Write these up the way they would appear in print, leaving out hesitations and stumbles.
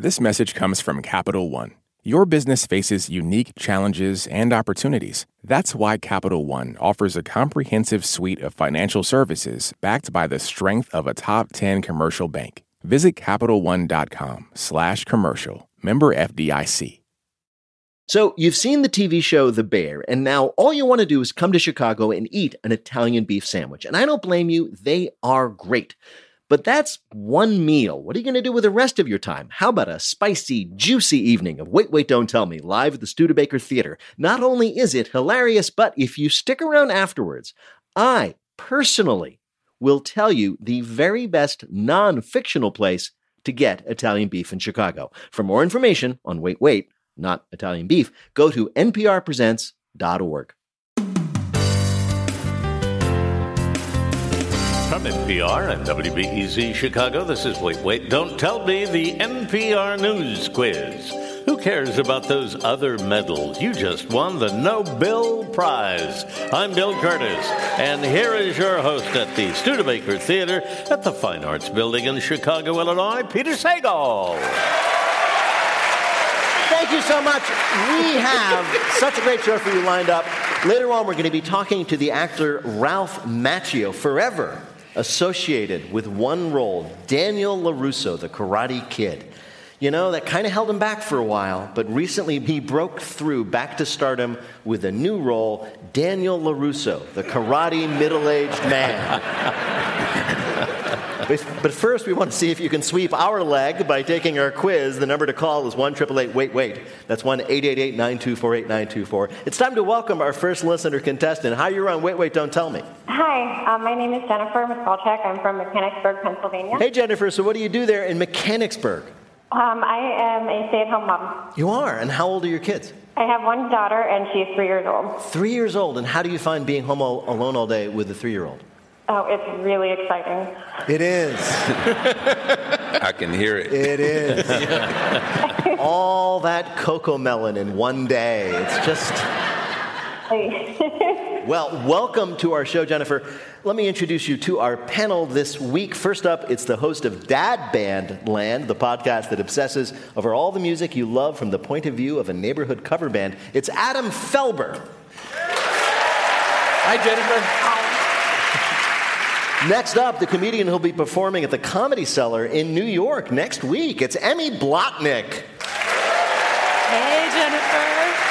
This message comes from Capital One. Your business faces unique challenges and opportunities. That's why Capital One offers a comprehensive suite of financial services backed by the strength of a top 10 commercial bank. Visit CapitalOne.com/commercial. Member FDIC. So you've seen the TV show The Bear, and now all you want to do is come to Chicago and eat an Italian beef sandwich. And I don't blame you. They are great. But that's one meal. What are you going to do with the rest of your time? How about a spicy, juicy evening of Wait, Wait, Don't Tell Me live at the Studebaker Theater? Not only is it hilarious, but if you stick around afterwards, I personally will tell you the very best non-fictional place to get Italian beef in Chicago. For more information on Wait, Wait, not Italian beef, go to nprpresents.org. From NPR and WBEZ Chicago, this is Wait, Wait, Don't Tell Me, the NPR News Quiz. Who cares about those other medals? You just won the Nobel Prize. I'm Bill Curtis, and here is your host at the Studebaker Theater at the Fine Arts Building in Chicago, Illinois, Peter Sagal. Thank you so much. We have such a great show for you lined up. Later on, we're going to be talking to the actor Ralph Macchio, forever associated with one role, Daniel LaRusso, the Karate Kid. You know, that kind of held him back for a while, but recently he broke through back to stardom with a new role, Daniel LaRusso, the karate middle-aged man. But first, we want to see if you can sweep our leg by taking our quiz. The number to call is 1-888-WAIT-WAIT. That's 1-888-924-8924. It's time to welcome our first listener contestant. Hi, you're on Wait, Wait, Don't Tell Me. Hi, my name is Jennifer Miskalchek. I'm from Mechanicsburg, Pennsylvania. Hey, Jennifer. So what do you do there in Mechanicsburg? I am a stay-at-home mom. You are? And how old are your kids? I have one daughter, and she's 3 years old. 3 years old. And how do you find being home alone all day with a 3-year-old? Oh, it's really exciting. It is. I can hear it. It is. All that cocoa melon in one day. It's just... Well, welcome to our show, Jennifer. Let me introduce you to our panel this week. First up, it's the host of Dad Band Land, the podcast that obsesses over all the music you love from the point of view of a neighborhood cover band. It's Adam Felber. Hi, Jennifer. Hi. Next up, the comedian who'll be performing at the Comedy Cellar in New York next week. It's Emmy Blotnick. Hey, Jennifer.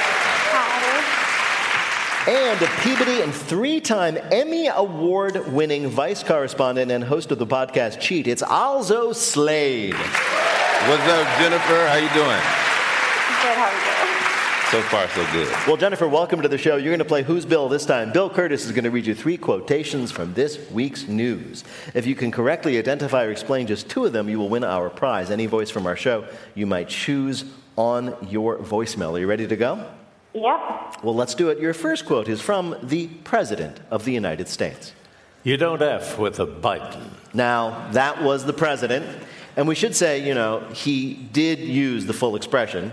Hi. And a Peabody and 3-time Emmy Award-winning vice correspondent and host of the podcast Cheat. It's Alzo Slade. What's up, Jennifer? How you doing? Good, how are you doing? So far, so good. Well, Jennifer, welcome to the show. You're going to play Who's Bill this time. Bill Curtis is going to read you 3 quotations from this week's news. If you can correctly identify or explain just 2 of them, you will win our prize. Any voice from our show you might choose on your voicemail. Are you ready to go? Yep. Well, let's do it. Your first quote is from the President of the United States. You don't F with a Biden. Now, that was the President. And we should say, you know, he did use the full expression.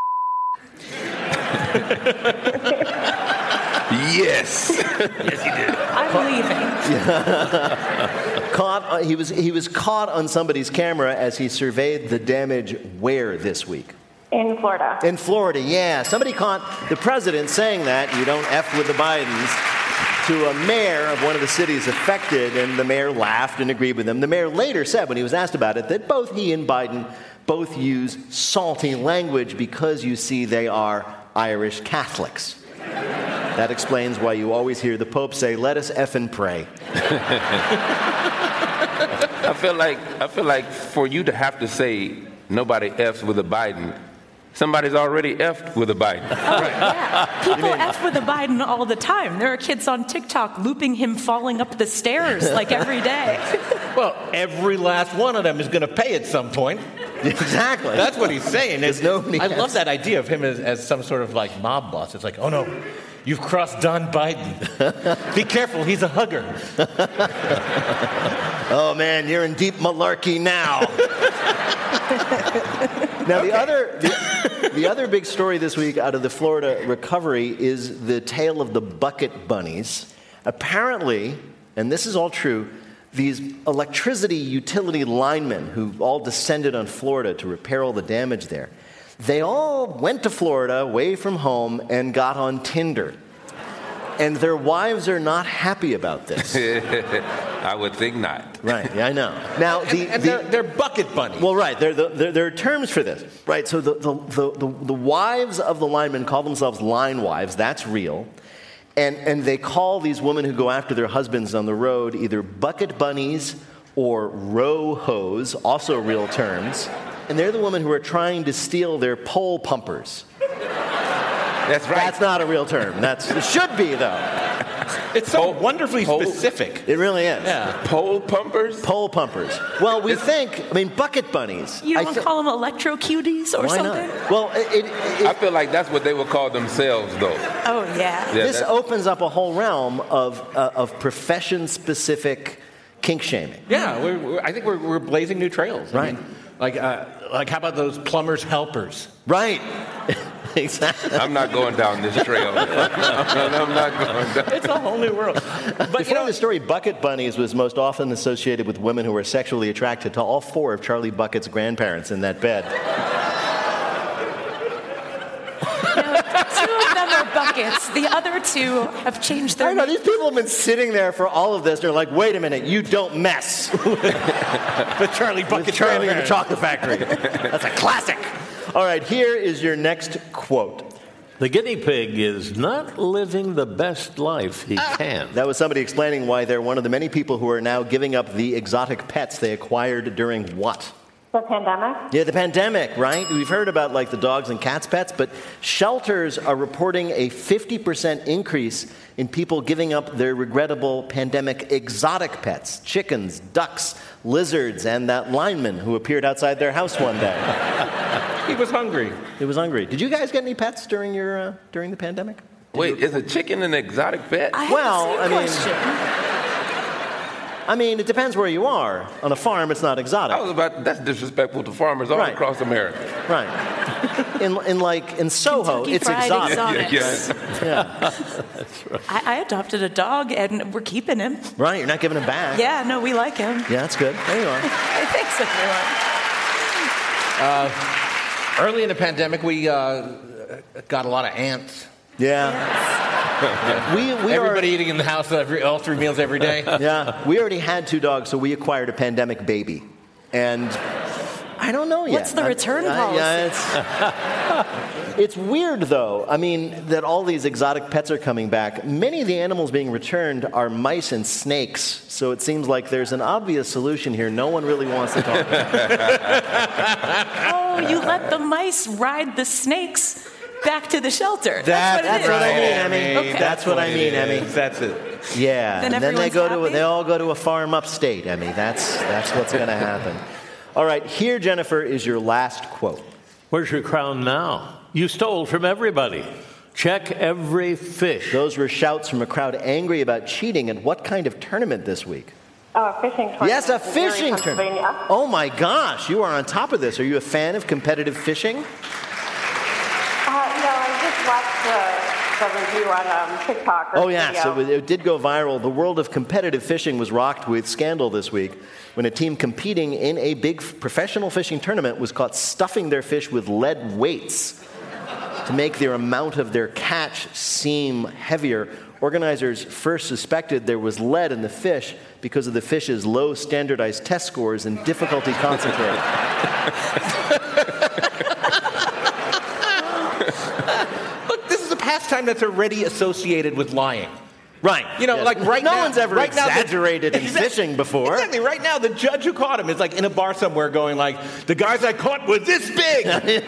Yes. Yes, he did. I'm leaving. He was caught on somebody's camera as he surveyed the damage where this week? In Florida. In Florida, yeah. Somebody caught the president saying that, you don't F with the Bidens, to a mayor of one of the cities affected, and the mayor laughed and agreed with him. The mayor later said, when he was asked about it, that both he and Biden both use salty language because, you see, they are Irish Catholics. That explains why you always hear the Pope say, "Let us F and pray." I feel like for you to have to say nobody F's with a Biden, somebody's already F'd with a Biden. Yeah. People F with a Biden all the time. There are kids on TikTok looping him falling up the stairs like every day. Well, every last one of them is going to pay at some point. Exactly. That's what he's saying. I love Fs. that idea of him as some sort of like mob boss. It's like, oh no, you've crossed Don Biden. Be careful, he's a hugger. Oh man, you're in deep malarkey now. Now the other big story this week out of the Florida recovery is the tale of the bucket bunnies. Apparently, and this is all true, these electricity utility linemen who all descended on Florida to repair all the damage there, they all went to Florida away from home and got on Tinder. And their wives are not happy about this. I would think not. Right, yeah, I know. Now, they're bucket bunnies. Well, right, there are terms for this. Right, so the wives of the linemen call themselves line wives. That's real. And they call these women who go after their husbands on the road either bucket bunnies or row hoes, also real terms. And they're the women who are trying to steal their pole pumpers. That's right. That's not a real term. It should be, though. It's so wonderfully specific. It really is. Yeah. Pole pumpers? Pole pumpers. Well, bucket bunnies. You don't call them electro cuties or why something? Not? Well, I feel like that's what they would call themselves, though. Oh, yeah. This opens up a whole realm of profession-specific kink shaming. Yeah, I think we're blazing new trails. Right. I mean, like how about those plumbers' helpers? Right. Exactly. I'm not going down this trail. I'm not going down. It's a whole new world. But Before the story, bucket bunnies was most often associated with women who were sexually attracted to all four of Charlie Bucket's grandparents in that bed. Two of them are buckets. The other two have changed their I know, these people have been sitting there for all of this. They're like, wait a minute, you don't mess with Charlie Bucket. Charlie in the Chocolate Factory. That's a classic. All right, here is your next quote. The guinea pig is not living the best life he can. That was somebody explaining why they're one of the many people who are now giving up the exotic pets they acquired during what? The pandemic? Yeah, the pandemic, right? We've heard about like the dogs and cats pets, but shelters are reporting a 50% increase in people giving up their regrettable pandemic exotic pets, chickens, ducks, lizards, and that lineman who appeared outside their house one day. He was hungry. He was hungry. Did you guys get any pets during the pandemic? Wait, is a chicken an exotic pet? I mean, it depends where you are. On a farm, it's not exotic. That's disrespectful to farmers all across America. Right. In Soho, Kentucky it's Fried exotic. Yeah. That's right. I adopted a dog, and we're keeping him. Right, you're not giving him back. Yeah, no, we like him. Yeah, that's good. There you are. Thanks, everyone. Early in the pandemic, we got a lot of ants. Yeah. Everybody eating in the house all 3 meals every day. Yeah. We already had 2 dogs, so we acquired a pandemic baby. And I don't know yet. What's the return policy? It's weird, though. I mean, that all these exotic pets are coming back. Many of the animals being returned are mice and snakes, so it seems like there's an obvious solution here no one really wants to talk about. Oh, you let the mice ride the snakes back to the shelter. That's what I mean, Emmy. Okay. That's what I mean, Emmy. That's it. Yeah. Then and then they all go to a farm upstate, Emmy. That's what's going to happen. All right, here, Jennifer, is your last quote. Where's your crown now? You stole from everybody. Check every fish. Those were shouts from a crowd angry about cheating at what kind of tournament this week? Oh, a fishing tournament. Yes, a fishing tournament. Oh my gosh, you are on top of this. Are you a fan of competitive fishing? No, I just watched the review on TikTok. Oh, yeah, so it did go viral. The world of competitive fishing was rocked with scandal this week when a team competing in a big professional fishing tournament was caught stuffing their fish with lead weights to make their amount of their catch seem heavier. Organizers first suspected there was lead in the fish because of the fish's low standardized test scores and difficulty concentrating. Look, this is a pastime that's already associated with lying. Right. You know, yes. like right now. No one's ever exaggerated in fishing before. Exactly. Right now, the judge who caught him is like in a bar somewhere going like, the guys I caught were this big.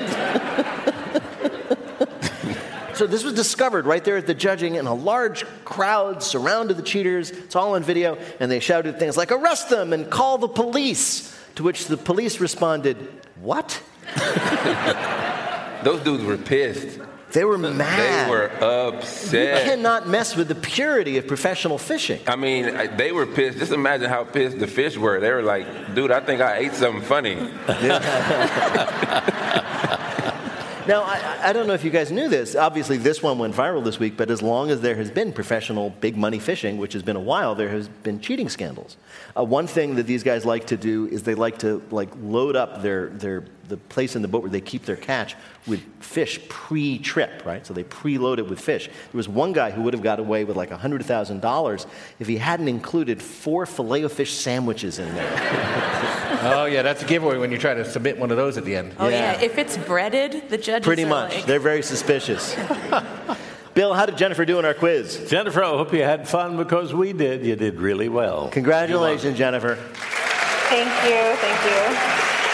So this was discovered right there at the judging, and a large crowd surrounded the cheaters. It's all on video, and they shouted things like, "Arrest them and call the police," to which the police responded, "What?" Those dudes were pissed. They were mad. They were upset. You cannot mess with the purity of professional fishing. I mean, they were pissed. Just imagine how pissed the fish were. They were like, dude, I think I ate something funny. Now, I don't know if you guys knew this. Obviously, this one went viral this week, but as long as there has been professional big money fishing, which has been a while, there has been cheating scandals. One thing that these guys like to do is they like to load up the place in the boat where they keep their catch with fish pre-trip, right? So they preload it with fish. There was one guy who would have got away with like $100,000 if he hadn't included 4 Filet-O-Fish sandwiches in there. Oh, yeah, that's a giveaway when you try to submit one of those at the end. Oh, yeah. If it's breaded, the judges Pretty are much. like... They're very suspicious. Bill, how did Jennifer do in our quiz? Jennifer, I hope you had fun because we did. You did really well. Congratulations, Jennifer. Thank you. Thank you.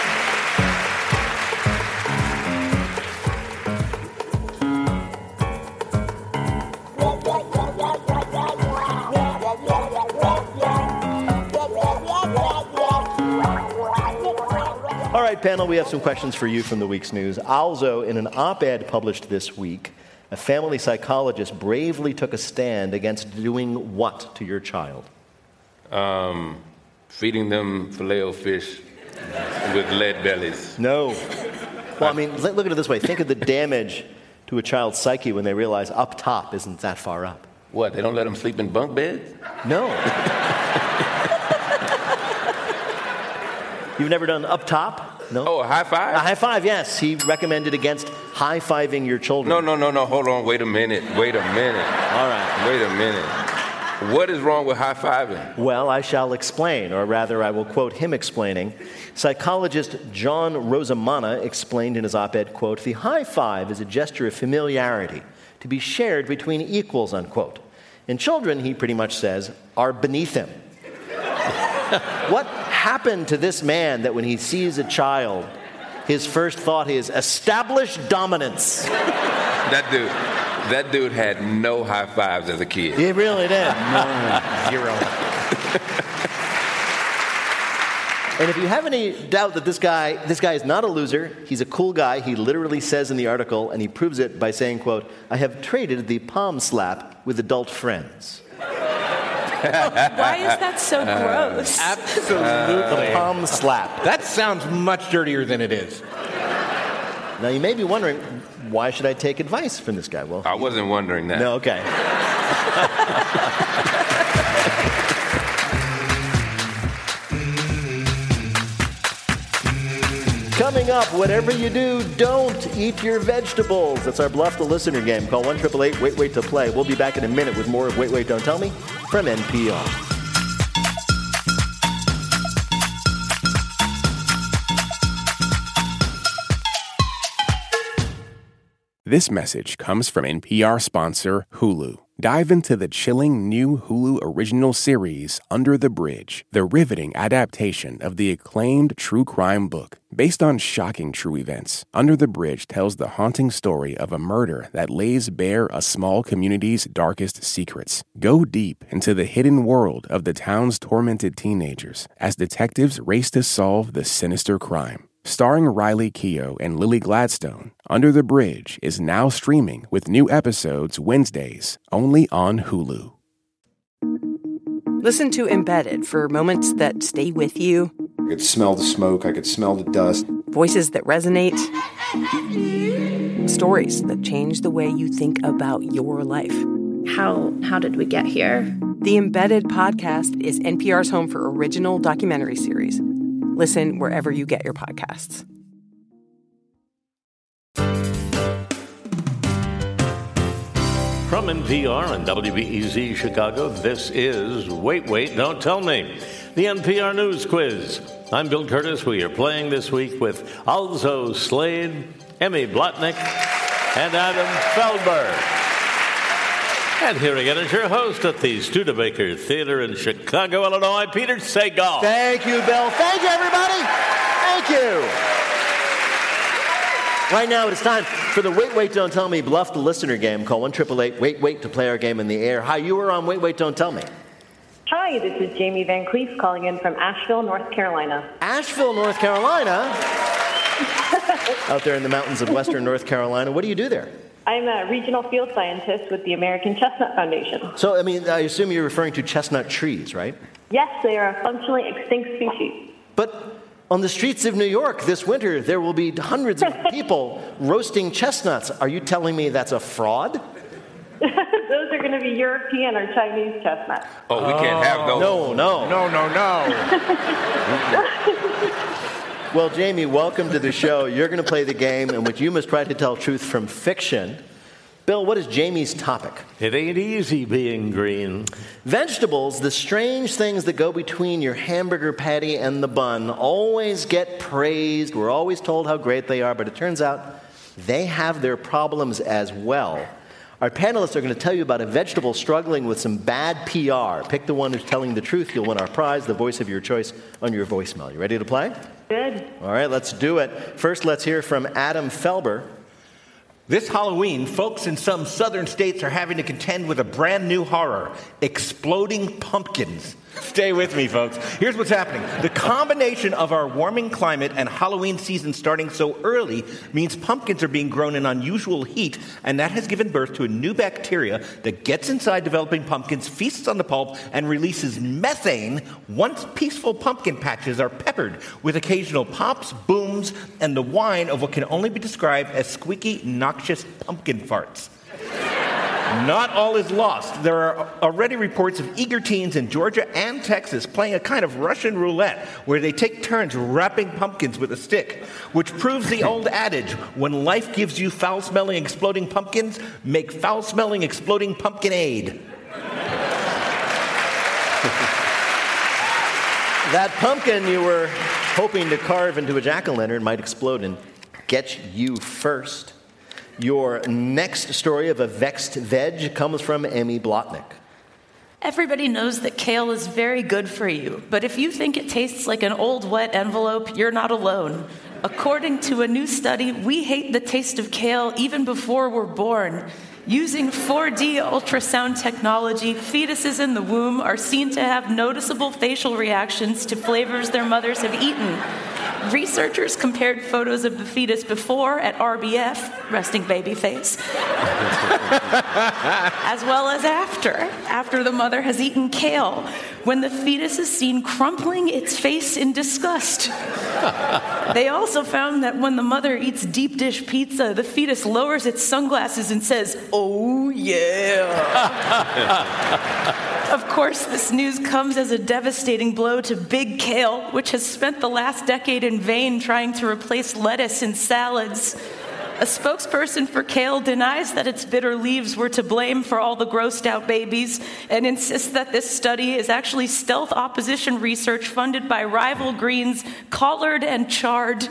All right, panel, we have some questions for you from the week's news. Also, in an op-ed published this week, a family psychologist bravely took a stand against doing what to your child? Feeding them Filet-O-Fish with lead bellies. No. Well, I mean, look at it this way. Think of the damage to a child's psyche when they realize up top isn't that far up. What, they don't let them sleep in bunk beds? No. You've never done up top? No? Oh, a high five? A high five, yes. He recommended against high-fiving your children. No. Hold on. Wait a minute. All right. Wait a minute. What is wrong with high-fiving? Well, I shall explain, or rather I will quote him explaining. Psychologist John Rosamana explained in his op-ed, quote, "The high five is a gesture of familiarity to be shared between equals," unquote. And children, he pretty much says, are beneath him. What happened to this man that when he sees a child, his first thought is, establish dominance? That dude had no high fives as a kid. He really did. Zero. And if you have any doubt that this guy is not a loser, he's a cool guy. He literally says in the article, and he proves it by saying, quote, "I have traded the palm slap with adult friends." Why is that so gross? Absolutely. The palm slap. That sounds much dirtier than it is. Now, you may be wondering, why should I take advice from this guy? Well, I wasn't wondering that. no, okay. Coming up, whatever you do, don't eat your vegetables. That's our Bluff the Listener game. Call 1-888-WAIT-WAIT to play. We'll be back in a minute with more of Wait, Wait, Don't Tell Me from NPR. This message comes from NPR sponsor Hulu. Dive into the chilling new Hulu original series, Under the Bridge, the riveting adaptation of the acclaimed true crime book. Based on shocking true events, Under the Bridge tells the haunting story of a murder that lays bare a small community's darkest secrets. Go deep into the hidden world of the town's tormented teenagers as detectives race to solve the sinister crime. Starring Riley Keough and Lily Gladstone, Under the Bridge is now streaming with new episodes Wednesdays, only on Hulu. Listen to Embedded for moments that stay with you. I could smell the smoke, I could smell the dust. Voices that resonate. Stories that change the way you think about your life. How did we get here? The Embedded podcast is NPR's home for original documentary series. Listen wherever you get your podcasts. From NPR and WBEZ Chicago, this is Wait, Wait, Don't Tell Me, the NPR News Quiz. I'm Bill Curtis. We are playing this week with Alzo Slade, Emmy Blotnick, and Adam Feldberg. And here again is your host at the Studebaker Theater in Chicago, Illinois, Peter Sagal. Thank you, Bill. Thank you, everybody. Thank you. Right now, it's time for the Wait, Wait, Don't Tell Me Bluff the Listener game. Call 1-888-WAIT-WAIT to play our game in the air. Hi, you are on Wait, Wait, Don't Tell Me. Hi, this is Jamie Van Cleef calling in from Asheville, North Carolina. Asheville, North Carolina? Out there in the mountains of western North Carolina. What do you do there? I'm a regional field scientist with the American Chestnut Foundation. So, I mean, I assume you're referring to chestnut trees, right? Yes, they are a functionally extinct species. But On the streets of New York this winter, there will be hundreds of people roasting chestnuts. Are you telling me that's a fraud? Those are going to be European or Chinese chestnuts. Oh, we can't have those. No. Well, Jamie, welcome to the show. You're going to play the game in which you must try to tell truth from fiction. Bill, what is Jamie's topic? It ain't easy being green. Vegetables, the strange things that go between your hamburger patty and the bun, always get praised. We're always told how great they are, but it turns out they have their problems as well. Our panelists are going to tell you about a vegetable struggling with some bad PR. Pick the one who's telling the truth. You'll win our prize, the voice of your choice, on your voicemail. You ready to play? Good. All right, let's do it. First, let's hear from Adam Felber. This Halloween, folks in some southern states are having to contend with a brand new horror, exploding pumpkins. Stay with me, folks. Here's what's happening. The combination of our warming climate and Halloween season starting so early means pumpkins are being grown in unusual heat, and that has given birth to a new bacteria that gets inside developing pumpkins, feasts on the pulp, and releases methane once peaceful pumpkin patches are peppered with occasional pops, booms, and the whine of what can only be described as squeaky, noxious pumpkin farts. Not all is lost. There are already reports of eager teens in Georgia and Texas playing a kind of Russian roulette where they take turns wrapping pumpkins with a stick, which proves the old adage, when life gives you foul-smelling exploding pumpkins, make foul-smelling exploding pumpkin aid. That pumpkin you were hoping to carve into a jack-o'-lantern might explode and get you first. Your next story of a vexed veg comes from Emmy Blotnick. Everybody knows that kale is very good for you, but if you think it tastes like an old wet envelope, you're not alone. According to a new study, we hate the taste of kale even before we're born. Using 4D ultrasound technology, fetuses in the womb are seen to have noticeable facial reactions to flavors their mothers have eaten. Researchers compared photos of the fetus before at RBF, resting baby face, as well as after the mother has eaten kale, when the fetus is seen crumpling its face in disgust. They also found that when the mother eats deep dish pizza, the fetus lowers its sunglasses and says, "Oh yeah." Of course, this news comes as a devastating blow to big kale, which has spent the last decade in vain trying to replace lettuce in salads. A spokesperson for kale denies that its bitter leaves were to blame for all the grossed out babies and insists that this study is actually stealth opposition research funded by rival greens Collard and Chard.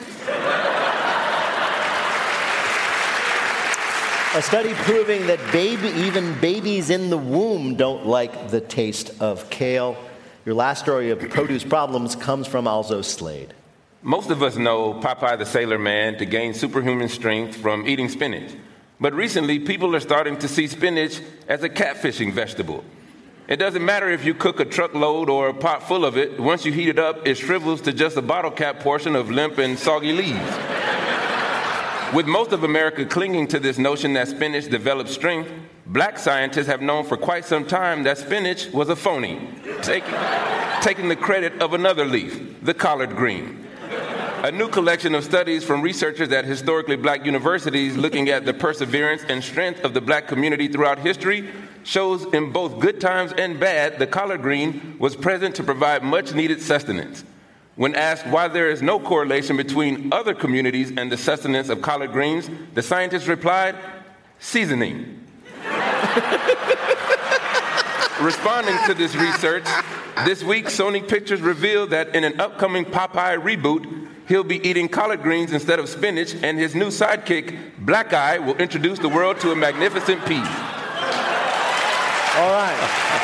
A study proving that even babies in the womb don't like the taste of kale. Your last story of produce problems comes from Alzo Slade. Most of us know Popeye the Sailor Man to gain superhuman strength from eating spinach. But recently, people are starting to see spinach as a catfishing vegetable. It doesn't matter if you cook a truckload or a pot full of it. Once you heat it up, it shrivels to just a bottle cap portion of limp and soggy leaves. With most of America clinging to this notion that spinach develops strength, black scientists have known for quite some time that spinach was a phony, taking the credit of another leaf, the collard green. A new collection of studies from researchers at historically black universities looking at the perseverance and strength of the black community throughout history shows in both good times and bad, the collard green was present to provide much-needed sustenance. When asked why there is no correlation between other communities and the sustenance of collard greens, the scientists replied, seasoning. Responding to this research, this week Sony Pictures revealed that in an upcoming Popeye reboot, he'll be eating collard greens instead of spinach, and his new sidekick, Black Eye, will introduce the world to a magnificent pea. All right.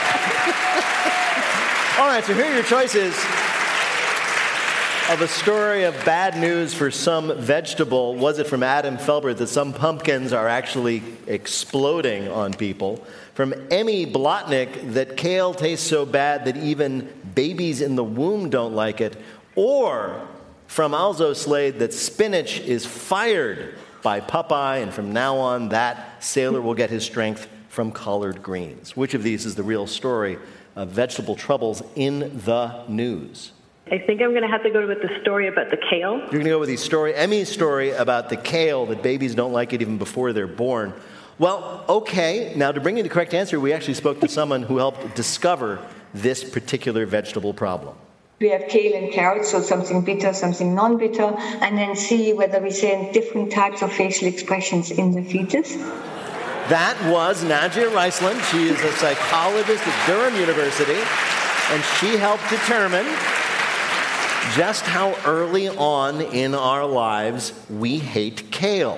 All right, so here are your choices of a story of bad news for some vegetable. Was it from Adam Felber that some pumpkins are actually exploding on people? From Emmy Blotnick that kale tastes so bad that even babies in the womb don't like it? Or from Alzo Slade that spinach is fired by Popeye, and from now on that sailor will get his strength from collard greens? Which of these is the real story of vegetable troubles in the news? I think I'm going to have to go with the story about the kale. You're going to go with Emmy's story about the kale, that babies don't like it even before they're born. Well, okay. Now, to bring you the correct answer, we actually spoke to someone who helped discover this particular vegetable problem. We have kale and carrots, so something bitter, something non-bitter, and then see whether we see different types of facial expressions in the fetus. That was Nadja Riceland. She is a psychologist at Durham University, and she helped determine just how early on in our lives we hate kale.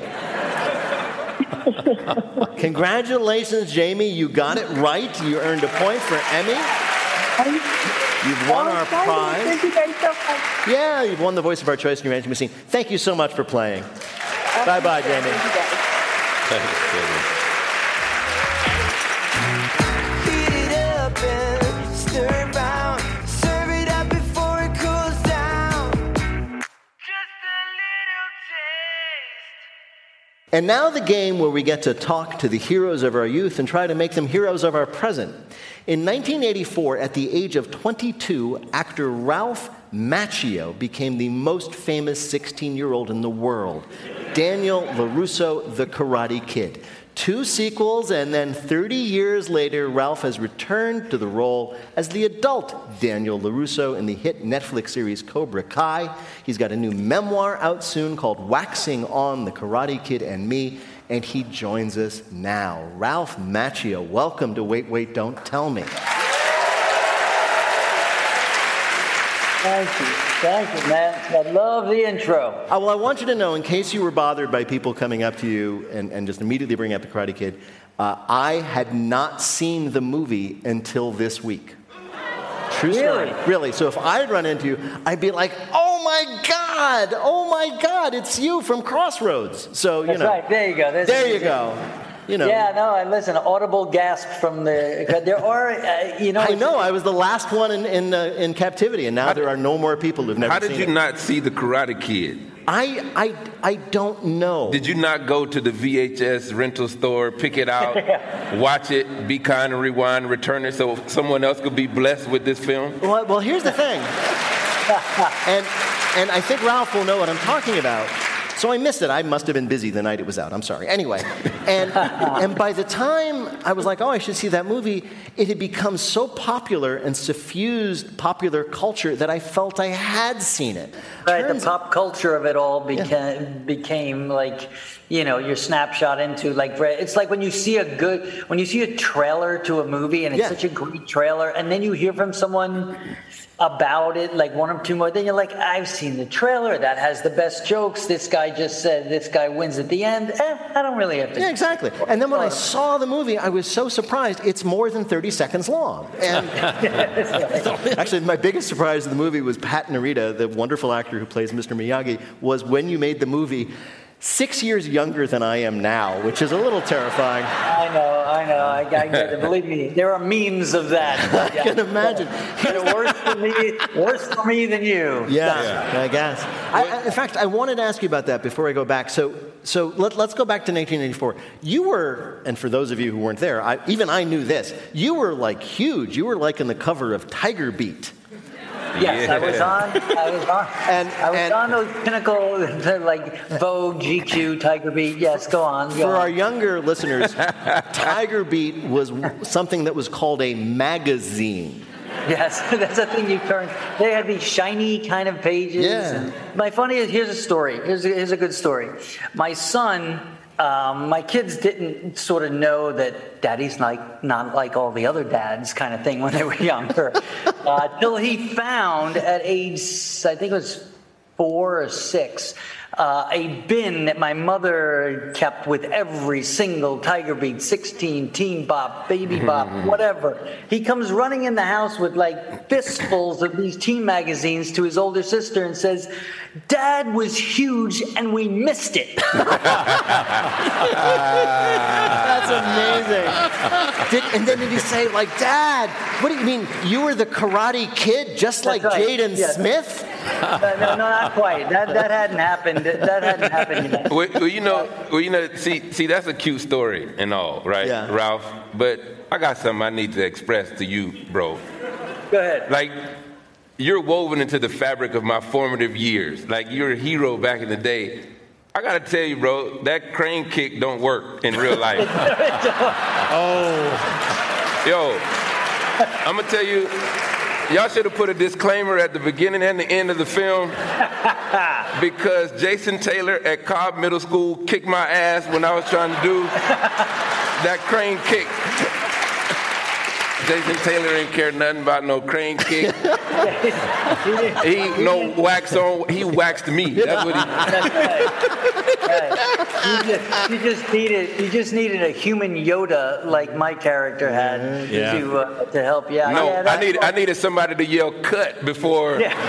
Congratulations, Jamie. You got it right. You earned a point for Emmy. You've won our prize. Thank you guys so much. Yeah, you've won the Voice of Our Choice in your management machine. Thank you so much for playing. Bye-bye, Jamie. Thanks, Jamie. And now the game where we get to talk to the heroes of our youth and try to make them heroes of our present. In 1984, at the age of 22, actor Ralph Macchio became the most famous 16-year-old in the world, Daniel LaRusso, the Karate Kid. 2 sequels, and then 30 years later, Ralph has returned to the role as the adult Daniel LaRusso in the hit Netflix series Cobra Kai. He's got a new memoir out soon called Waxing On, The Karate Kid and Me, and he joins us now. Ralph Macchio, welcome to Wait, Wait, Don't Tell Me. Thank you, man. I love the intro. Well, I want you to know, in case you were bothered by people coming up to you and just immediately bringing up the Karate Kid, I had not seen the movie until this week. True story. Really. So if I had run into you, I'd be like, oh my God, it's you from Crossroads. So, That's right. There you go. There you go. You know. Yeah, no, and listen, audible gasp from the. There are, I know. I was the last one in captivity, and now there are no more people who've never seen it. How did you not see the Karate Kid? I don't know. Did you not go to the VHS rental store, pick it out, watch it, be kind and rewind, return it so someone else could be blessed with this film? Well, here's the thing, and I think Ralph will know what I'm talking about. So I missed it. I must have been busy the night it was out. I'm sorry. Anyway, and by the time I was like, oh, I should see that movie, it had become so popular and suffused popular culture that I felt I had seen it. Right, the pop culture of it all became like, your snapshot into like, it's like when you see a trailer to a movie and it's such a great trailer, and then you hear from someone about it, like one or two more, then you're like, I've seen the trailer, that has the best jokes, this guy just said this guy wins at the end, I don't really have to. Yeah, exactly. And then when I saw the movie, I was so surprised, it's more than 30 seconds long. And actually, my biggest surprise in the movie was Pat Narita, the wonderful actor who plays Mr. Miyagi, was when you made the movie 6 years younger than I am now, which is a little terrifying. I know. I get it. Believe me, there are memes of that. I can imagine. Worse for me than you. Yeah. I guess. In fact, I wanted to ask you about that before I go back. So let's go back to 1984. You were, and for those of you who weren't there, I knew this. You were like huge. You were like on the cover of Tiger Beat. Yes, I was on those pinnacle, like Vogue, GQ, Tiger Beat. Yes, go on. For our younger listeners, Tiger Beat was something that was called a magazine. Yes, that's a thing you turned. They had these shiny kind of pages. Yeah. And my funny is, here's a story. Here's a good story. My son. My kids didn't sort of know that daddy's not like all the other dads kind of thing when they were younger. Till he found at age, I think it was 4 or 6, a bin that my mother kept with every single Tiger Beat, 16, Teen Bop, Baby Bop, whatever. He comes running in the house with like fistfuls of these teen magazines to his older sister and says, Dad was huge and we missed it. That's amazing. And then did he say, like, Dad, what do you mean? You were the Karate Kid just like Jaden Smith? No, not quite. That hadn't happened. That hadn't happened yet. Well, see, that's a cute story and all, right, Ralph? But I got something I need to express to you, bro. Go ahead. Like, you're woven into the fabric of my formative years. Like, you're a hero back in the day. I gotta tell you, bro, that crane kick don't work in real life. Yo, I'm gonna tell you, y'all should have put a disclaimer at the beginning and the end of the film because Jason Taylor at Cobb Middle School kicked my ass when I was trying to do that crane kick. Jason Taylor ain't care nothing about no crane kick. He no wax on. He waxed me. That's what he. Right. You just needed a human Yoda like my character had to help you out. No, I needed somebody to yell "cut" before. Yeah.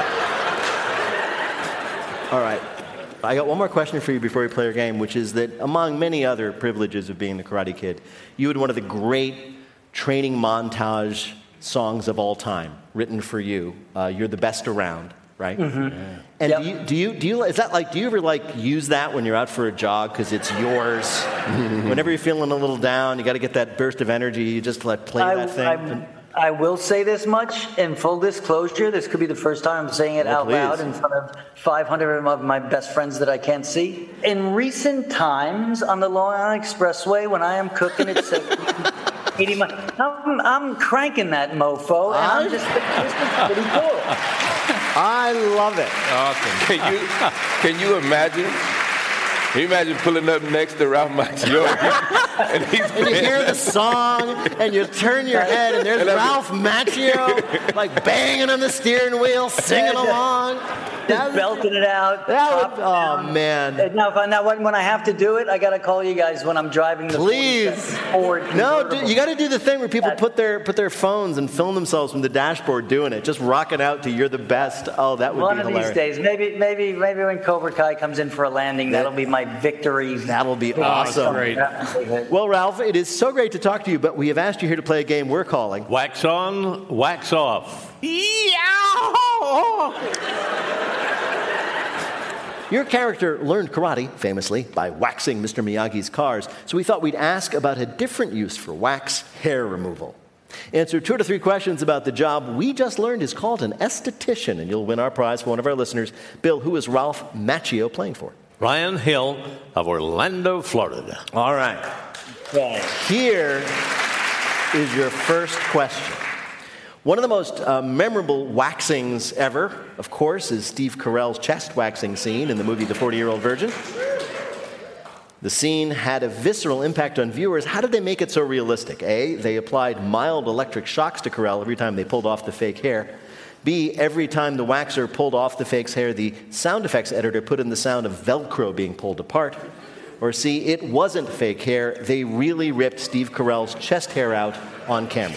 All right. I got one more question for you before we play our game, which is that among many other privileges of being the Karate Kid, you had one of the great training montage songs of all time written for you. You're the best around, right? Mm-hmm. Yeah. And do you is that like, do you ever like use that when you're out for a jog because it's yours? Whenever you're feeling a little down, you got to get that burst of energy. You just like play that thing. I will say this much in full disclosure. This could be the first time I'm saying it out loud in front of 500 of my best friends that I can't see. In recent times on the Long Island Expressway, when I am cooking at 80 miles, I'm cranking that mofo, and I'm just pretty cool. I love it. Awesome. Can you imagine? Can you imagine pulling up next to Ralph Macchio? and you hear the song, and you turn your head, and there's Ralph Macchio, like banging on the steering wheel, singing along. Just belting it out. Man. Now, when I have to do it, I got to call you guys when I'm driving the Ford. No, you got to do the thing where people put their phones and film themselves from the dashboard doing it. Just rock it out to "You're the Best." Oh, that would be hilarious. One of these days, maybe when Cobra Kai comes in for a landing, that'll be my victory. That'll be awesome. Great. Well, Ralph, it is so great to talk to you, but we have asked you here to play a game we're calling Wax On, Wax Off. Your character learned karate, famously, by waxing Mr. Miyagi's cars, so we thought we'd ask about a different use for wax: hair removal. Answer 2 to 3 questions about the job we just learned is called an esthetician, and you'll win our prize for one of our listeners. Bill, who is Ralph Macchio playing for? Ryan Hill of Orlando, Florida. All right. Here is your first question. One of the most memorable waxings ever, of course, is Steve Carell's chest waxing scene in the movie The 40-Year-Old Virgin. The scene had a visceral impact on viewers. How did they make it so realistic? A, they applied mild electric shocks to Carell every time they pulled off the fake hair. B, every time the waxer pulled off the fake's hair, the sound effects editor put in the sound of Velcro being pulled apart. Or C, it wasn't fake hair. They really ripped Steve Carell's chest hair out on camera.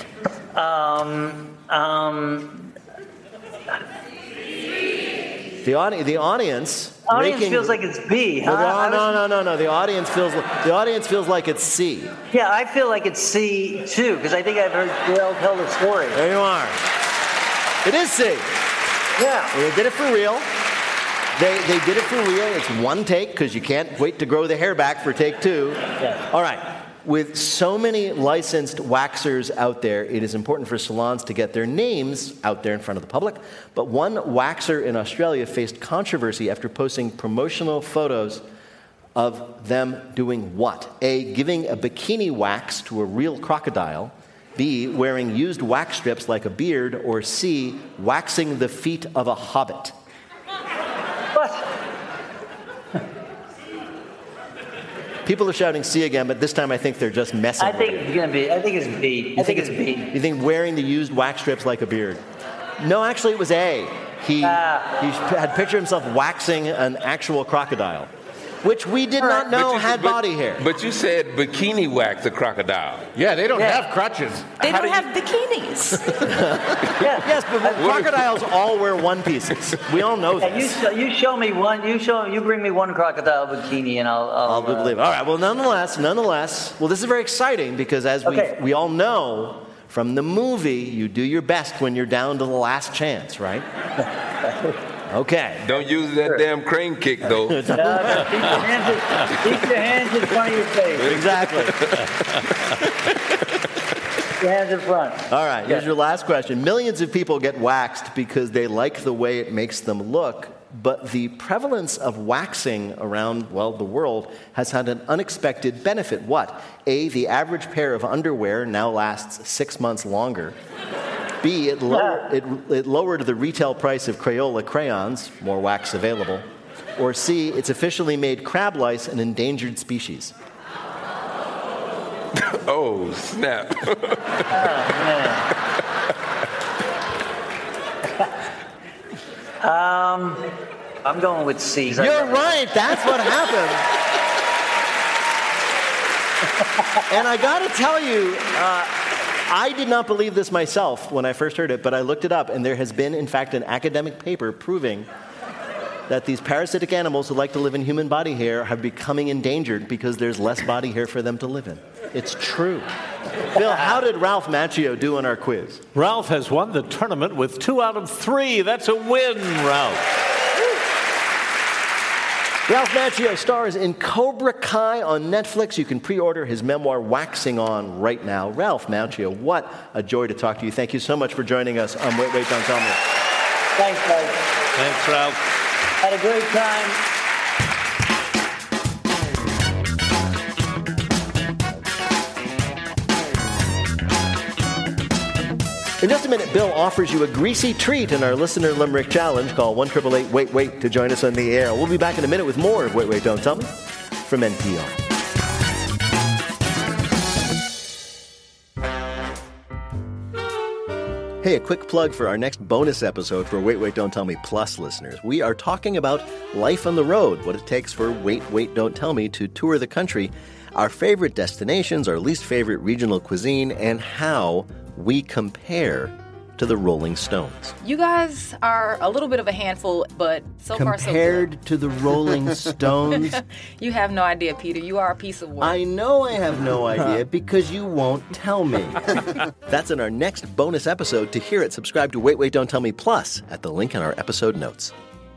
The audience feels like it's B. Huh? No. The audience feels like it's C. Yeah, I feel like it's C too, because I think I've heard Carell tell the story. There you are. It is C. Yeah. They did it for real. They did it for real. It's one take because you can't wait to grow the hair back for take 2. Yeah. All right. With so many licensed waxers out there, it is important for salons to get their names out there in front of the public. But one waxer in Australia faced controversy after posting promotional photos of them doing what? A, giving a bikini wax to a real crocodile. B, wearing used wax strips like a beard. Or C, waxing the feet of a hobbit. What? People are shouting C again, but this time I think they're just messing with it. I think it's B. I think it's B. You think wearing the used wax strips like a beard? No, actually it was A. He had pictured himself waxing an actual crocodile, which we did not know had body hair. But you said bikini wax a crocodile. Yeah, they don't have crutches. They don't have bikinis. Yes, but crocodiles all wear one pieces. We all know this. You show me one. You bring me one crocodile bikini, and I'll believe it. All right. Well, nonetheless. Well, this is very exciting because as we all know from the movie, you do your best when you're down to the last chance, right? Okay. Don't use that damn crane kick, though. Keep your hands in front of your face. Exactly. Hands in front. All right, here's your last question. Millions of people get waxed because they like the way it makes them look, but the prevalence of waxing around, well, the world has had an unexpected benefit. What? A, the average pair of underwear now lasts 6 months longer. B, it lowered the retail price of Crayola crayons, more wax available. Or C, it's officially made crab lice an endangered species. Oh, snap. I'm going with C. You're right. That's what happened. And I got to tell you, I did not believe this myself when I first heard it, but I looked it up, and there has been, in fact, an academic paper proving that these parasitic animals who like to live in human body hair are becoming endangered because there's less body hair for them to live in. It's true. Bill, how did Ralph Macchio do on our quiz? Ralph has won the tournament with 2 out of 3. That's a win, Ralph. Ralph Macchio stars in Cobra Kai on Netflix. You can pre-order his memoir, Waxing On, right now. Ralph Macchio, what a joy to talk to you. Thank you so much for joining us on Wait, Wait, Don't Tell Me. Thanks, guys. Thanks, Ralph. Had a great time. In just a minute, Bill offers you a greasy treat in our Listener Limerick Challenge. Call 1-888-WAIT-WAIT to join us on the air. We'll be back in a minute with more of Wait, Wait, Don't Tell Me from NPR. Hey, a quick plug for our next bonus episode for Wait, Wait, Don't Tell Me Plus listeners. We are talking about life on the road, what it takes for Wait, Wait, Don't Tell Me to tour the country, our favorite destinations, our least favorite regional cuisine, and how we compare to the Rolling Stones. You guys are a little bit of a handful, but so far so good. Compared to the Rolling Stones? You have no idea, Peter. You are a piece of work. I know I have no idea because you won't tell me. That's in our next bonus episode. To hear it, subscribe to Wait, Wait, Don't Tell Me Plus at the link in our episode notes.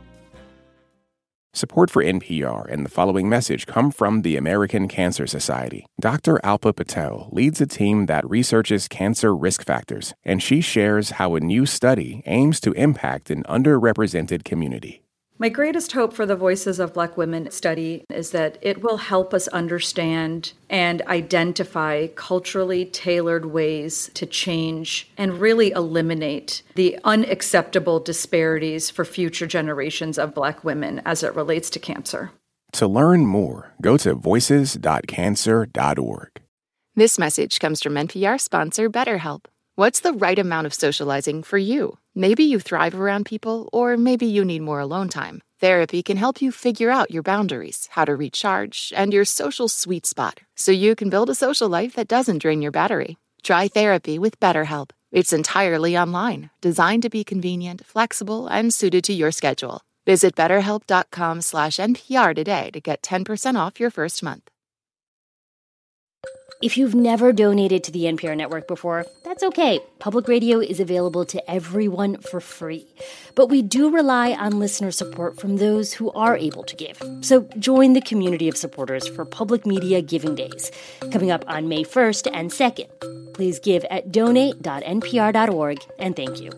Support for NPR and the following message come from the American Cancer Society. Dr. Alpa Patel leads a team that researches cancer risk factors, and she shares how a new study aims to impact an underrepresented community. My greatest hope for the Voices of Black Women study is that it will help us understand and identify culturally tailored ways to change and really eliminate the unacceptable disparities for future generations of Black women as it relates to cancer. To learn more, go to voices.cancer.org. This message comes from NPR sponsor BetterHelp. What's the right amount of socializing for you? Maybe you thrive around people, or maybe you need more alone time. Therapy can help you figure out your boundaries, how to recharge, and your social sweet spot, so you can build a social life that doesn't drain your battery. Try therapy with BetterHelp. It's entirely online, designed to be convenient, flexible, and suited to your schedule. Visit BetterHelp.com/NPR today to get 10% off your first month. If you've never donated to the NPR network before, that's okay. Public radio is available to everyone for free. But we do rely on listener support from those who are able to give. So join the community of supporters for Public Media Giving Days, coming up on May 1st and 2nd. Please give at donate.npr.org, and thank you.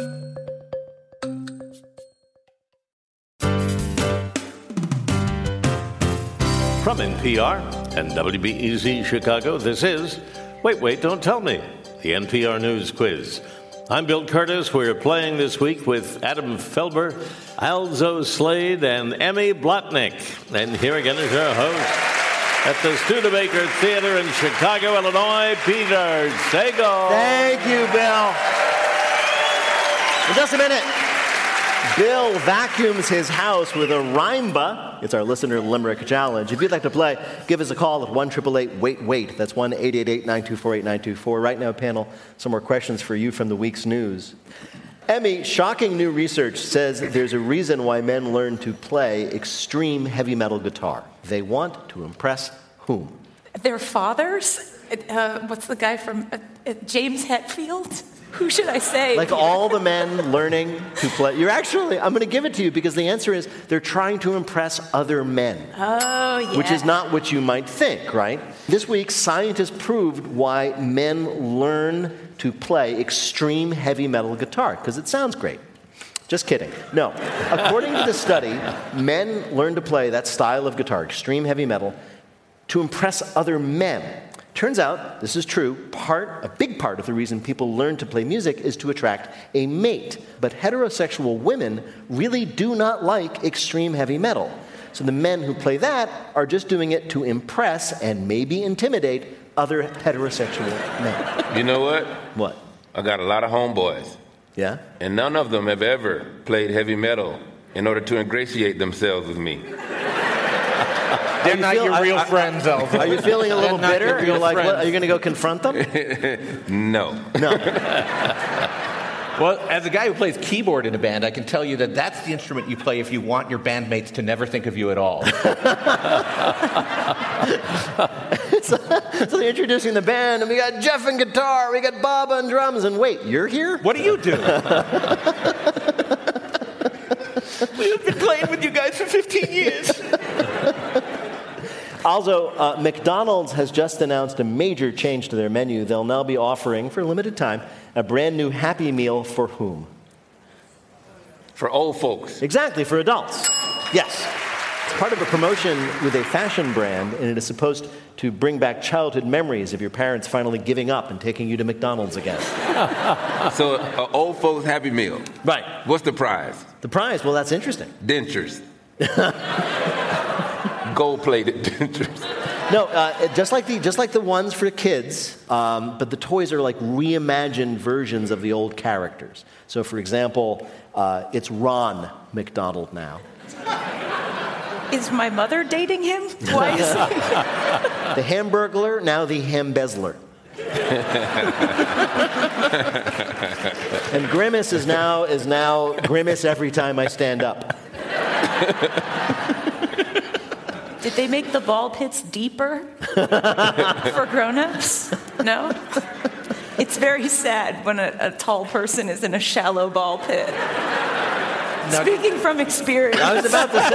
From NPR and WBEZ Chicago, this is Wait, Wait, Don't Tell Me, the NPR News Quiz. I'm Bill Curtis. We're playing this week with Adam Felber, Alzo Slade, and Emmy Blotnick. And here again is your host at the Studebaker Theater in Chicago, Illinois, Peter Sagal. Thank you, Bill. In just a minute, Bill vacuums his house with a rhymba. It's our Listener Limerick Challenge. If you'd like to play, give us a call at 1-888-WAIT-WAIT. That's 1-888-924-8924. Right now, panel, some more questions for you from the week's news. Emmy, shocking new research says there's a reason why men learn to play extreme heavy metal guitar. They want to impress whom? Their fathers? What's the guy from James Hetfield? Who should I say? Like all the men learning to play. I'm going to give it to you because the answer is they're trying to impress other men. Oh, yeah. Which is not what you might think, right? This week, scientists proved why men learn to play extreme heavy metal guitar, because it sounds great. Just kidding. No. According to the study, men learn to play that style of guitar, extreme heavy metal, to impress other men. Turns out, this is true, a big part of the reason people learn to play music is to attract a mate. But heterosexual women really do not like extreme heavy metal. So the men who play that are just doing it to impress and maybe intimidate other heterosexual men. You know what? What? I got a lot of homeboys. Yeah? And none of them have ever played heavy metal in order to ingratiate themselves with me. They're not your real friends, Elvis. Are you feeling a little bitter? You're like, what, are you going to go confront them? No. Well, as a guy who plays keyboard in a band, I can tell you that that's the instrument you play if you want your bandmates to never think of you at all. So they're introducing the band, and we got Jeff on guitar, we got Bob on drums, and wait, you're here? What do you do? We've been playing with you guys for 15 years. Also, McDonald's has just announced a major change to their menu. They'll now be offering, for a limited time, a brand new Happy Meal for whom? For old folks. Exactly, for adults. Yes. It's part of a promotion with a fashion brand, and it is supposed to bring back childhood memories of your parents finally giving up and taking you to McDonald's again. So, an old folks Happy Meal. Right. What's the prize? The prize? Well, that's interesting. Dentures. Gold-plated dentures. No, just like the ones for kids, but the toys are like reimagined versions of the old characters. So, for example, it's Ron McDonald now. Is my mother dating him? Why is he? The Hamburglar, now the Hambezzler. And Grimace is now Grimace every time I stand up. Did they make the ball pits deeper for grown-ups? No? It's very sad when a tall person is in a shallow ball pit. Now, speaking from experience. I was about to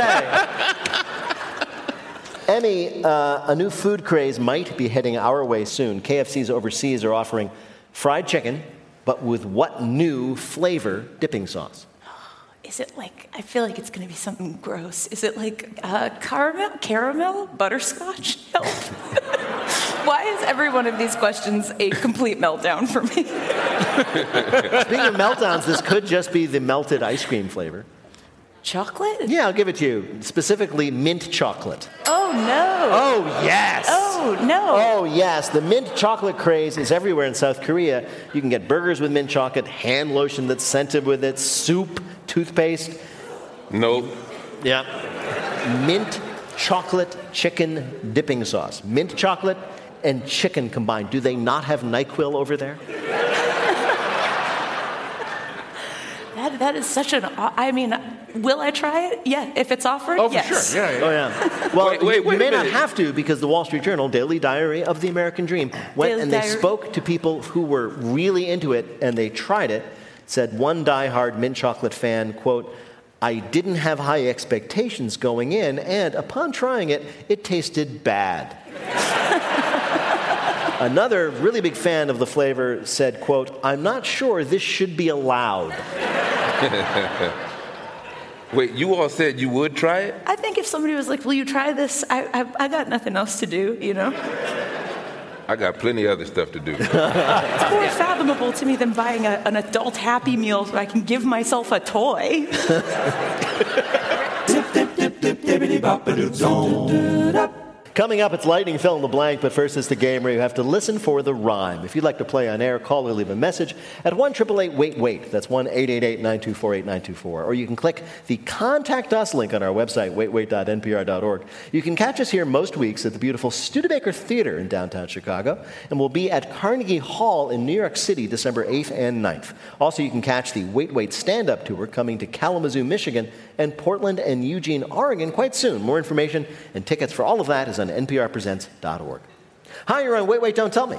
say. Emmy, a new food craze might be heading our way soon. KFC's overseas are offering fried chicken, but with what new flavor dipping sauce? Is it like, I feel like it's going to be something gross. Is it like caramel, butterscotch? Help. Why is every one of these questions a complete meltdown for me? Speaking of meltdowns, this could just be the melted ice cream flavor. Chocolate? Yeah, I'll give it to you. Specifically, mint chocolate. Oh, no. Oh, yes. Oh, no. Oh, yes. The mint chocolate craze is everywhere in South Korea. You can get burgers with mint chocolate, hand lotion that's scented with it, soup, toothpaste. Nope. Yeah. Mint chocolate chicken dipping sauce. Mint chocolate and chicken combined. Do they not have NyQuil over there? That is such an... I mean, will I try it? Yeah. If it's offered, oh, for yes. Sure. Yeah. Oh, yeah. Well, wait you may not minute. have to because the Wall Street Journal, Daily Diary of the American Dream, went and they spoke to people who were really into it and they tried it. Said one diehard mint chocolate fan, quote, "I didn't have high expectations going in, and upon trying it, it tasted bad." Another really big fan of the flavor said, quote, "I'm not sure this should be allowed." Wait, you all said you would try it? I think if somebody was like, will you try this? I got nothing else to do, you know? I got plenty of other stuff to do. It's more fathomable to me than buying an adult Happy Meal so I can give myself a toy. Coming up, it's Lightning Fill in the Blank, but first it's the game where you have to listen for the rhyme. If you'd like to play on air, call or leave a message at 1-888-WAIT-WAIT. That's 1-888-924-8924. Or you can click the Contact Us link on our website, waitwait.npr.org. You can catch us here most weeks at the beautiful Studebaker Theater in downtown Chicago, and we'll be at Carnegie Hall in New York City December 8th and 9th. Also, you can catch the Wait Wait stand-up tour coming to Kalamazoo, Michigan, and Portland and Eugene, Oregon quite soon. More information and tickets for all of that is on nprpresents.org. Hi, you're on Wait, Wait, Don't Tell Me.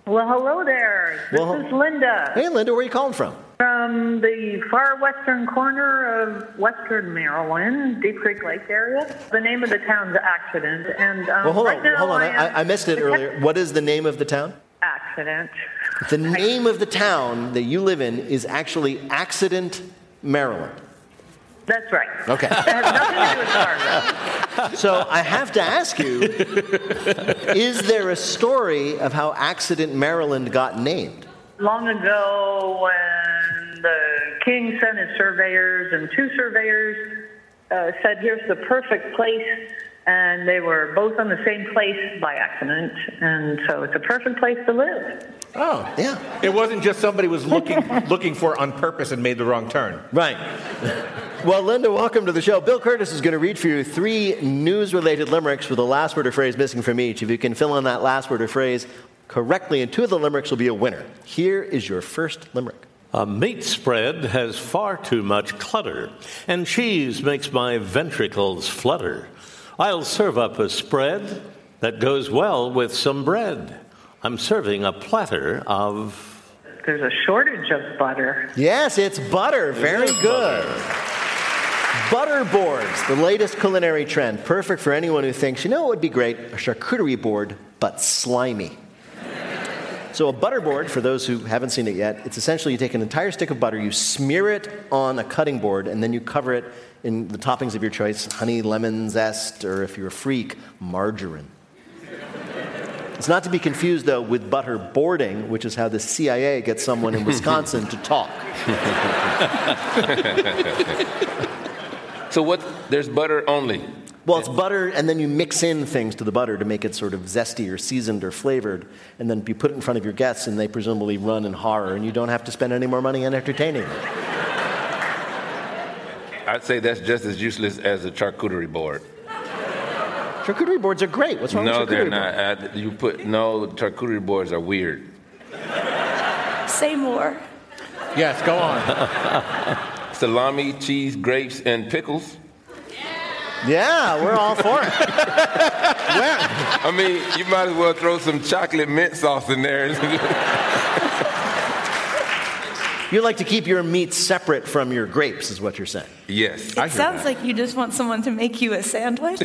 Well, hello there. This is Linda. Hey, Linda, where are you calling from? From the far western corner of western Maryland, Deep Creek Lake area. The name of the town's Accident. And well, hold right on. now Hold on. I missed it earlier. What is the name of the town? Accident. The name of the town that you live in is actually Accident, Maryland. That's right. Okay. It has nothing to do with Fargo. So I have to ask you, is there a story of how Accident, Maryland got named? Long ago, when the king sent his surveyors, and two surveyors said, here's the perfect place, and they were both on the same place by accident, and so it's a perfect place to live. Oh, yeah. It wasn't just somebody was looking for on purpose and made the wrong turn. Right. Well, Linda, welcome to the show. Bill Curtis is going to read for you 3 news-related limericks with a last word or phrase missing from each. If you can fill in that last word or phrase correctly, and 2 of the limericks will be a winner. Here is your first limerick. A meat spread has far too much clutter, and cheese makes my ventricles flutter. I'll serve up a spread that goes well with some bread. I'm serving a platter of... There's a shortage of butter. Yes, it's butter. Very good. Butter boards, the latest culinary trend. Perfect for anyone who thinks, you know what would be great? A charcuterie board, but slimy. So a butter board, for those who haven't seen it yet, it's essentially you take an entire stick of butter, you smear it on a cutting board, and then you cover it in the toppings of your choice, honey, lemon zest, or if you're a freak, margarine. It's not to be confused, though, with butter boarding, which is how the CIA gets someone in Wisconsin to talk. So there's butter only? Well, it's butter, and then you mix in things to the butter to make it sort of zesty or seasoned or flavored, and then you put it in front of your guests, and they presumably run in horror, and you don't have to spend any more money on entertaining them. I'd say that's just as useless as a charcuterie board. Charcuterie boards are great. What's wrong with charcuterie boards? No, charcuterie boards are weird. Say more. Yes, go on. Salami, cheese, grapes, and pickles. Yeah, we're all for it. I mean, you might as well throw some chocolate mint sauce in there. You like to keep your meat separate from your grapes, is what you're saying. Yes. It sounds like you just want someone to make you a sandwich.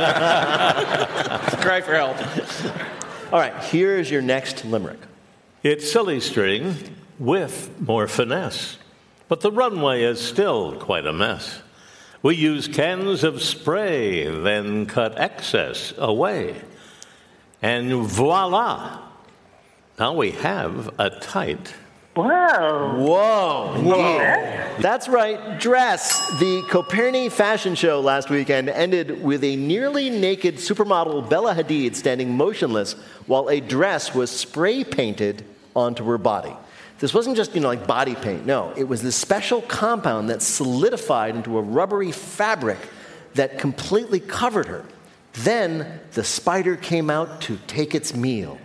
Cry for help. All right, here's your next limerick. It's silly string with more finesse, but the runway is still quite a mess. We use cans of spray, then cut excess away. And voila, now we have a tight... Whoa. That's right, dress. The Coperni fashion show last weekend ended with a nearly naked supermodel Bella Hadid standing motionless while a dress was spray painted onto her body. This wasn't just, like body paint. No, it was this special compound that solidified into a rubbery fabric that completely covered her. Then the spider came out to take its meal.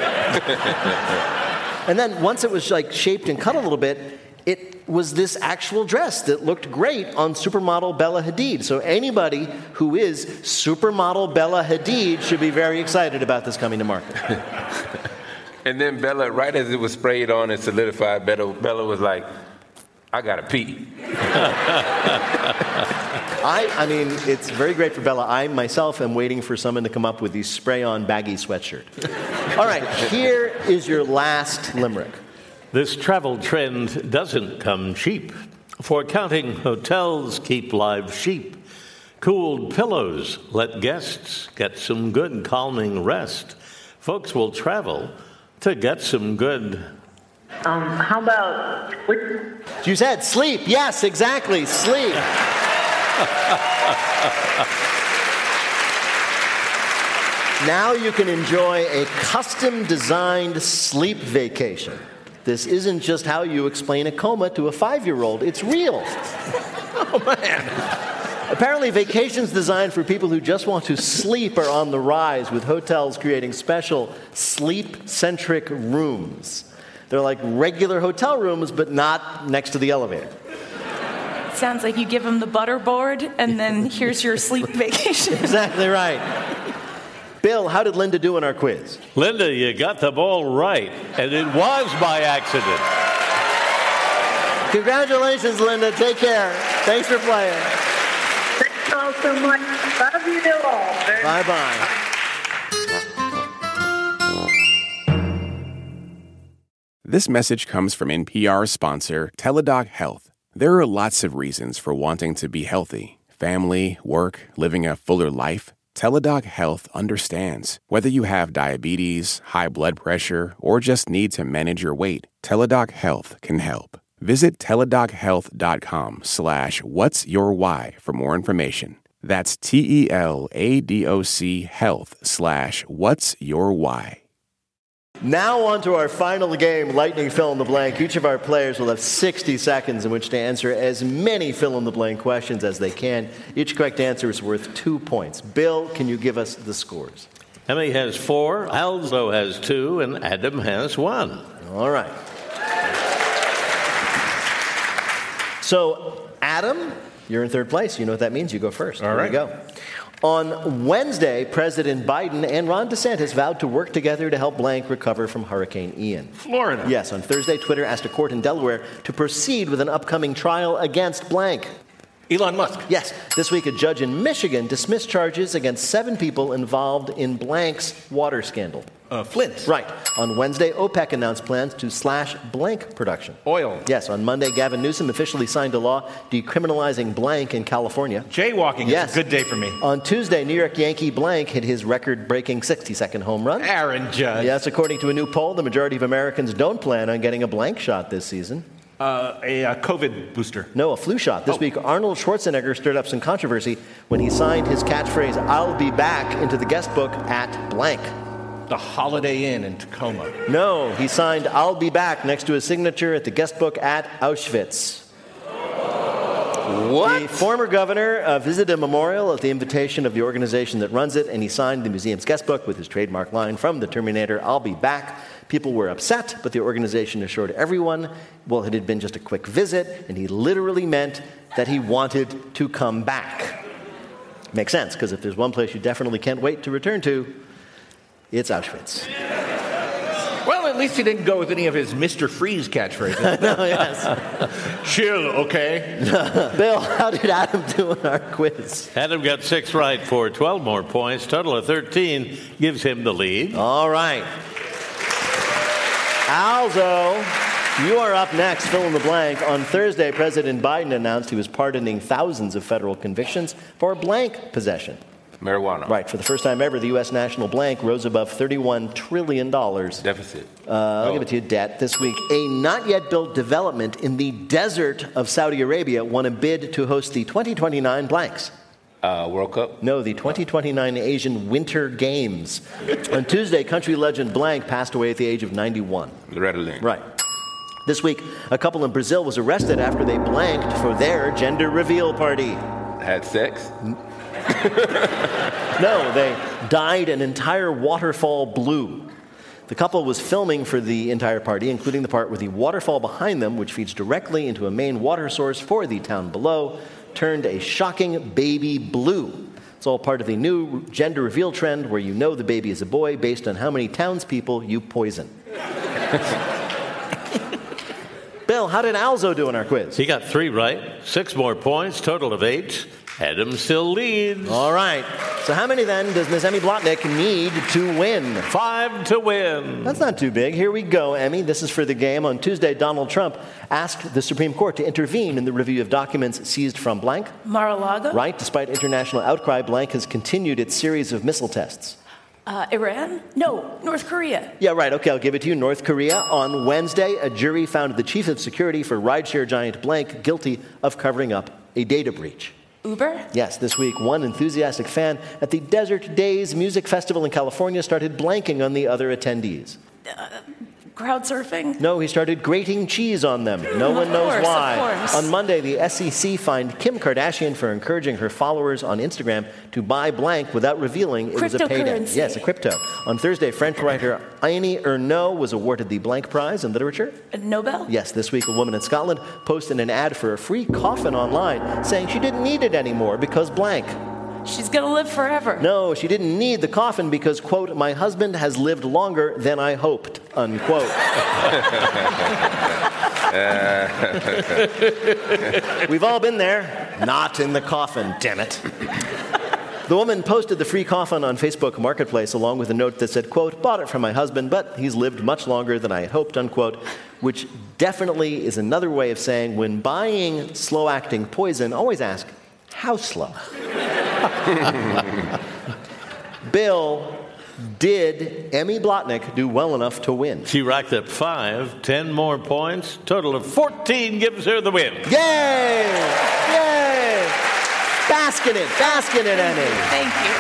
And then once it was shaped and cut a little bit, it was this actual dress that looked great on supermodel Bella Hadid. So anybody who is supermodel Bella Hadid should be very excited about this coming to market. And then Bella, right as it was sprayed on and solidified, Bella was like, I gotta pee. I mean, it's very great for Bella. I myself am waiting for someone to come up with the spray-on baggy sweatshirt. All right, here is your last limerick. This travel trend doesn't come cheap. For counting hotels keep live sheep. Cooled pillows let guests get some good calming rest. Folks will travel to get some good... How about... You said sleep. Yes, exactly, sleep. Now you can enjoy a custom-designed sleep vacation. This isn't just how you explain a coma to a 5-year-old. It's real. Oh, man. Apparently, vacations designed for people who just want to sleep are on the rise, with hotels creating special sleep-centric rooms. They're like regular hotel rooms, but not next to the elevator. Sounds like you give them the butter board, and then here's your sleep vacation. Exactly right. Bill, how did Linda do in our quiz? Linda, you got the ball right, and it was by accident. Congratulations, Linda. Take care. Thanks for playing. Thanks all so much. Love you all. Bye-bye. This message comes from NPR sponsor Teladoc Health. There are lots of reasons for wanting to be healthy. Family, work, living a fuller life. Teladoc Health understands. Whether you have diabetes, high blood pressure, or just need to manage your weight, Teladoc Health can help. Visit teladochealth.com/whatsyourwhy for more information. That's TELADOC health/whatsyourwhy. Now on to our final game, Lightning Fill in the Blank. Each of our players will have 60 seconds in which to answer as many fill-in-the-blank questions as they can. Each correct answer is worth 2 points. Bill, can you give us the scores? Emmy has 4, Alzo has 2, and Adam has 1. All right. So, Adam, you're in third place. You know what that means. You go first. All right. There you go. On Wednesday, President Biden and Ron DeSantis vowed to work together to help blank recover from Hurricane Ian. Florida. Yes, on Thursday, Twitter asked a court in Delaware to proceed with an upcoming trial against blank. Elon Musk. Yes, this week a judge in Michigan dismissed charges against 7 people involved in blank's water scandal. Flint. Right. On Wednesday, OPEC announced plans to slash blank production. Oil. Yes, on Monday, Gavin Newsom officially signed a law decriminalizing blank in California. Jaywalking is a good day for me. On Tuesday, New York Yankee blank hit his record-breaking 60-second home run. Aaron Judge. Yes, according to a new poll, the majority of Americans don't plan on getting a blank shot this season. A COVID booster. No, a flu shot. This week, Arnold Schwarzenegger stirred up some controversy when he signed his catchphrase, "I'll be back," into the guest book at blank. The Holiday Inn in Tacoma. No, he signed "I'll be back" next to his signature at the guest book at Auschwitz. What? The former governor visited a memorial at the invitation of the organization that runs it, and he signed the museum's guest book with his trademark line from the Terminator, "I'll be back." People were upset, but the organization assured everyone, well, it had been just a quick visit, and he literally meant that he wanted to come back. Makes sense, because if there's one place you definitely can't wait to return to, it's Auschwitz. Well, at least he didn't go with any of his Mr. Freeze catchphrases. No, yes. Chill, okay? Bill, how did Adam do in our quiz? Adam got 6 right for 12 more points. Total of 13 gives him the lead. All right. Alzo, you are up next. Fill in the blank. On Thursday, President Biden announced he was pardoning thousands of federal convictions for blank possession. Marijuana. Right. For the first time ever, the U.S. national blank rose above $31 trillion. Deficit. I'll give it to you, debt. This week, a not-yet-built development in the desert of Saudi Arabia won a bid to host the 2029 blanks. World Cup? No, the 2029 Asian Winter Games. On Tuesday, country legend blank passed away at the age of 91. Loretta Lynn. Right. This week, a couple in Brazil was arrested after they blanked for their gender reveal party. Had sex? No, they dyed an entire waterfall blue. The couple was filming for the entire party, including the part where the waterfall behind them, which feeds directly into a main water source for the town below, turned a shocking baby blue. It's all part of the new gender reveal trend where you know the baby is a boy based on how many townspeople you poison. Bill, how did Alzo do in our quiz? He got 3 right, 6 more points, total of 8. Adam still leads. All right. So how many then does Ms. Emmy Blotnick need to win? 5 to win. That's not too big. Here we go, Emmy. This is for the game. On Tuesday, Donald Trump asked the Supreme Court to intervene in the review of documents seized from blank. Mar-a-Lago? Right. Despite international outcry, blank has continued its series of missile tests. Iran? No, North Korea. Yeah, right. Okay, I'll give it to you. North Korea. On Wednesday, a jury found the chief of security for rideshare giant blank guilty of covering up a data breach. Uber? Yes, this week, one enthusiastic fan at the Desert Days Music Festival in California started blanking on the other attendees. Crowd surfing? No, he started grating cheese on them. No one knows why. Of course. On Monday, the SEC fined Kim Kardashian for encouraging her followers on Instagram to buy blank without revealing it was a payday. Yes, a crypto. On Thursday, French writer Annie Ernaux was awarded the Blank Prize in Literature. Nobel? Yes, this week, a woman in Scotland posted an ad for a free coffin online saying she didn't need it anymore because blank. She's going to live forever. No, she didn't need the coffin because, quote, my husband has lived longer than I hoped, unquote. We've all been there. Not in the coffin, damn it. The woman posted the free coffin on Facebook Marketplace along with a note that said, quote, bought it from my husband, but he's lived much longer than I had hoped, unquote, which definitely is another way of saying when buying slow-acting poison, always ask, how slow? Bill, did Emmy Blotnick do well enough to win? She racked up 5, 10 more points. Total of 14 gives her the win. Yay! Yay! Bask in it, Emmy. Thank you.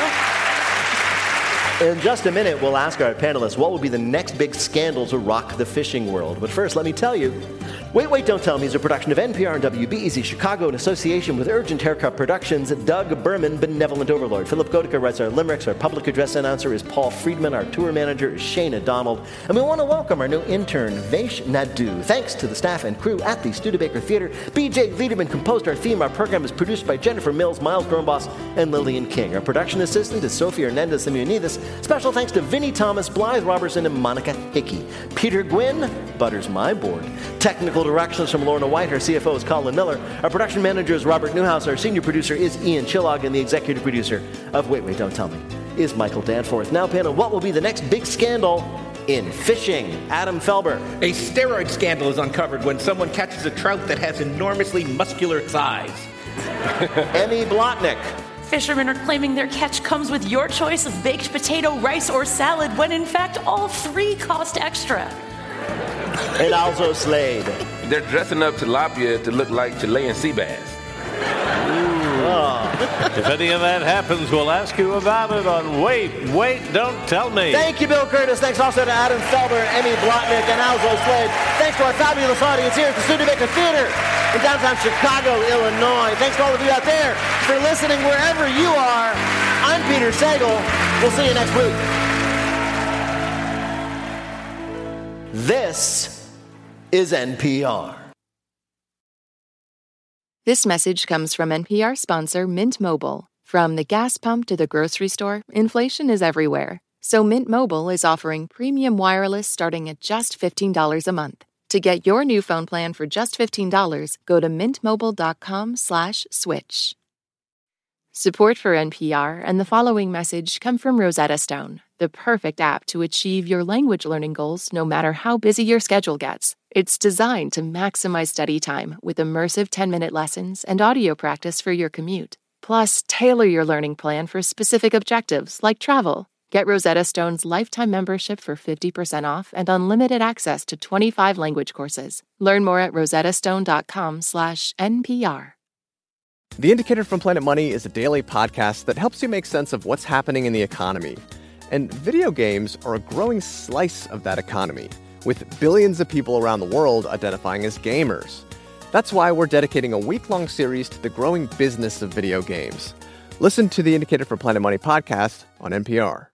In just a minute, we'll ask our panelists what will be the next big scandal to rock the fishing world. But first, let me tell you, Wait, Don't Tell Me is a production of NPR and WBEZ Chicago in association with Urgent Haircut Productions. Doug Berman, Benevolent Overlord. Philip Goedeke writes our limericks. Our public address announcer is Paul Friedman. Our tour manager is Shayna Donald. And we want to welcome our new intern, Vaish Nadu. Thanks to the staff and crew at the Studebaker Theater. BJ Liederman composed our theme. Our program is produced by Jennifer Mills, Miles Gronboss, and Lillian King. Our production assistant is Sophie Hernandez-Simeonidis. Special thanks to Vinnie Thomas, Blythe Robertson, and Monica Hickey. Peter Gwynn butters my board. Technical directions from Lorna White. Our CFO is Colin Miller. Our production manager is Robert Newhouse. Our senior producer is Ian Chillog. And the executive producer of Wait, Don't Tell Me is Michael Danforth. Now, panel, what will be the next big scandal in fishing? Adam Felber. A steroid scandal is uncovered when someone catches a trout that has enormously muscular thighs. Emmy Blotnick. Fishermen are claiming their catch comes with your choice of baked potato, rice, or salad, when in fact all three cost extra. And Alzo Slade. They're dressing up tilapia to look like Chilean sea bass. If any of that happens, we'll ask you about it on Wait, Don't Tell Me. Thank you, Bill Curtis. Thanks also to Adam Felber, Emmy Blotnick, and Alzo Slade. Thanks to our fabulous audience here at the Studebaker Theater in downtown Chicago, Illinois. Thanks to all of you out there for listening wherever you are. I'm Peter Sagal. We'll see you next week. This is NPR. This message comes from NPR sponsor Mint Mobile. From the gas pump to the grocery store, inflation is everywhere. So Mint Mobile is offering premium wireless starting at just $15 a month. To get your new phone plan for just $15, go to mintmobile.com/switch. Support for NPR and the following message come from Rosetta Stone, the perfect app to achieve your language learning goals no matter how busy your schedule gets. It's designed to maximize study time with immersive 10-minute lessons and audio practice for your commute. Plus, tailor your learning plan for specific objectives like travel. Get Rosetta Stone's lifetime membership for 50% off and unlimited access to 25 language courses. Learn more at rosettastone.com/NPR. The Indicator from Planet Money is a daily podcast that helps you make sense of what's happening in the economy. And video games are a growing slice of that economy, with billions of people around the world identifying as gamers. That's why we're dedicating a week-long series to the growing business of video games. Listen to the Indicator from Planet Money podcast on NPR.